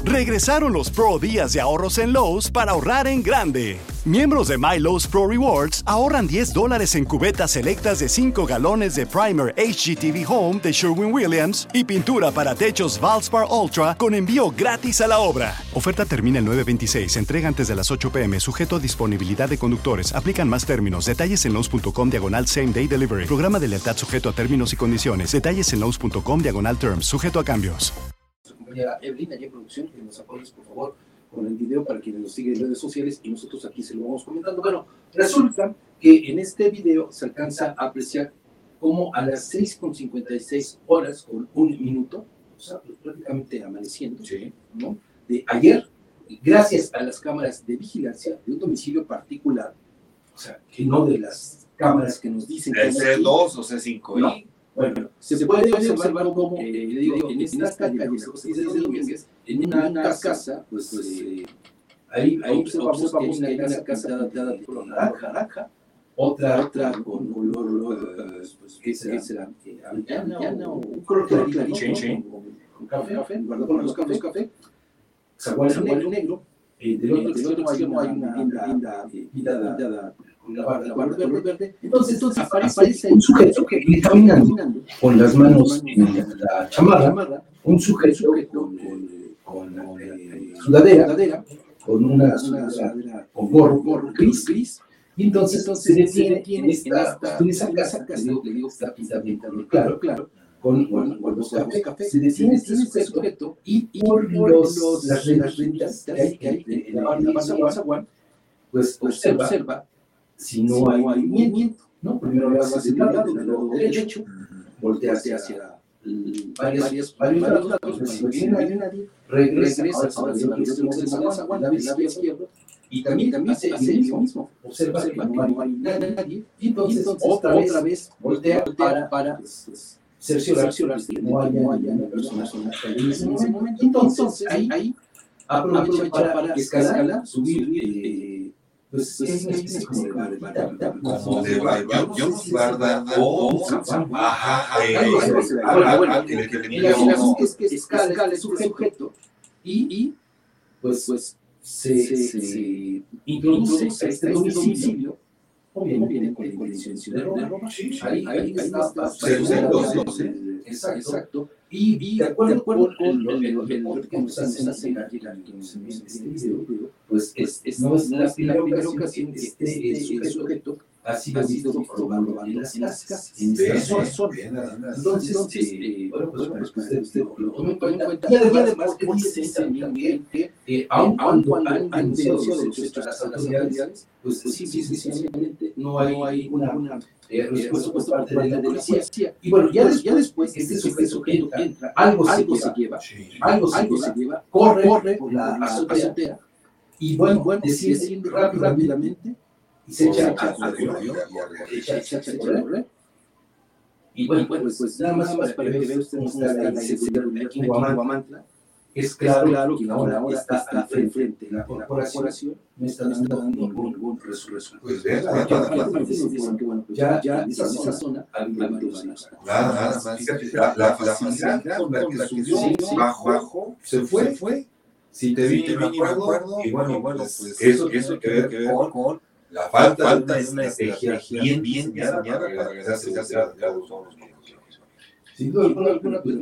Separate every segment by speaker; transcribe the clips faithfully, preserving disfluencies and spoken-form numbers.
Speaker 1: Regresaron los Pro Días de ahorros en Lowe's para ahorrar en grande. Miembros de My Lowe's Pro Rewards ahorran diez dólares en cubetas selectas de cinco galones de Primer H G T V Home de Sherwin-Williams y pintura para techos Valspar Ultra con envío gratis a la obra. Oferta termina el nueve veintiséis. Entrega antes de las ocho p m Sujeto a disponibilidad de conductores. Aplican más términos. Detalles en Lowe's.com diagonal Same Day Delivery. Programa de lealtad sujeto a términos y condiciones. Detalles en Lowe's.com diagonal Terms. Sujeto a cambios.
Speaker 2: Compañera Evelyn, allá en producción, que nos apoyes por favor con el video para quienes nos siguen en redes sociales y nosotros aquí se lo vamos comentando. Bueno, resulta que en este video se alcanza a apreciar cómo a las seis con cincuenta y seis horas con un minuto, o sea, pues prácticamente amaneciendo, sí, ¿no? De ayer, gracias a las cámaras de vigilancia de un domicilio particular, o sea, que no de las cámaras que nos dicen que
Speaker 3: el C dos o C cinco I.
Speaker 2: No. Bueno, se, se puede observar cómo, eh, le digo, en esta calle, José Domínguez, en una, una casa, pues, pues eh, ahí, ahí observamos que hay una casa pintada de color naranja, naranja, otra, otra con color, pues, ¿qué será? será eh, avellana o un color clarito, con café, café, guardado con los cafés, café, zaguán negro, negro, eh, del otro extremo hay una vivienda pintada con la barra, la barra de color verde. Entonces, entonces aparece, aparece un sujeto que viene caminando con las manos en la chamarra, un sujeto con, con, con eh, sudadera, sudadera, con una sudadera con gorro, gorro gris, gris. Y entonces, entonces se detiene en esta, en esa casa, que le digo, está pintada, claro, claro, con, con, con los cafés, se detiene este sujeto y por los, las renditas que hay en la barra de zaguán, pues observa, observa si no hay movimiento, ¿no? Primero le vas hacia el lado, del lado derecho, volteas hacia varios lados, si no viene nadie, regresa ahora se va a la lado izquierdo, y también hace lo mismo, observa que no hay nadie, y entonces otra vez voltea para cerciorarse que no haya una persona en ese momento. Entonces ahí aprovecha para escalar, subir, pues es una especie como de barda,
Speaker 3: como de barda, yo no barda, o ajá,
Speaker 2: bueno, es que escala el sujeto y pues pues se introduce a este domicilio, obviamente con la intención de robar, ahí está, exacto, y de acuerdo con el que nos hacen aquí en este video, pues no es la primera ocasión que este sujeto ha sido robando en las casas, en esta zona. Entonces, bueno, pues usted lo tome en cuenta. Y además, porque dicen que aun cuando han denunciado los hechos a las autoridades, pues simplemente no hay una respuesta por parte de la policía. Y bueno, ya después, este sujeto entra, algo se lleva, algo se lleva, corre por la azotea, y bueno, desciende rápidamente, y se echa a correr. Y bueno, pues, pues nada más para que vea usted cómo está la inseguridad aquí en Huamantla. Es claro que ahora está al frente la corporación, no está dando ningún resultado.
Speaker 3: Pues vean,
Speaker 2: ya en esa zona ha habido varios.
Speaker 3: Nada más, fíjate, la facilidad con la que subió bajo, se fue. Si te vi, me acuerdo, y bueno, bueno, pues eso tiene que ver con la falta, falta de una estrategia bien, bien diseñada para regresarse a todos los niños.
Speaker 2: Sin duda alguna, pues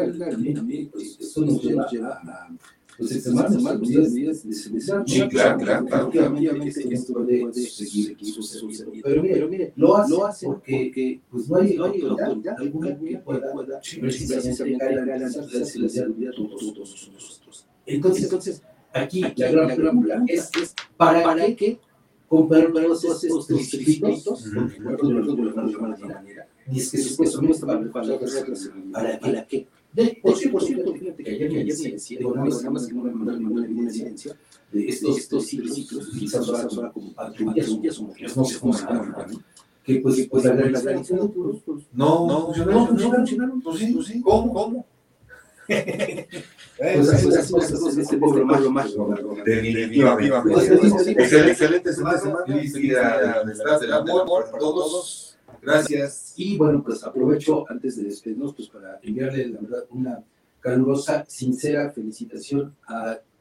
Speaker 2: esto nos lleva a pues extremar más medidas de seguridad.
Speaker 3: Sí, claro, claro, claro.
Speaker 2: Obviamente esto puede seguir sucediendo. Pero mire, lo hace porque pues no hay autoridad alguna que pueda precisamente garantizar la seguridad de todos nosotros. Entonces, aquí la gran pregunta es ¿para qué comprar todos estos triplitos? Porque no lo podemos llamar de manera. Y es que supuestamente estaban preparados para qué. De, por cierto, fíjate que ayer me decía, digo, nada más que no me mandaron ninguna evidencia de estos, estos ciclos, quizás ahora como patrullas o mujeres, no sé cómo se llaman, que pues, pues la realización de puros,
Speaker 3: no, no funcionaron, no funcionaron, pues sí, pues sí, ¿cómo, cómo?
Speaker 2: Pues así las cosas de este pueblo mágico.
Speaker 3: Definitivamente. Excelente semana, feliz día del amor por todos. Gracias.
Speaker 2: Y bueno, pues aprovecho antes de despedirnos pues para enviarle la verdad una calurosa, sincera felicitación a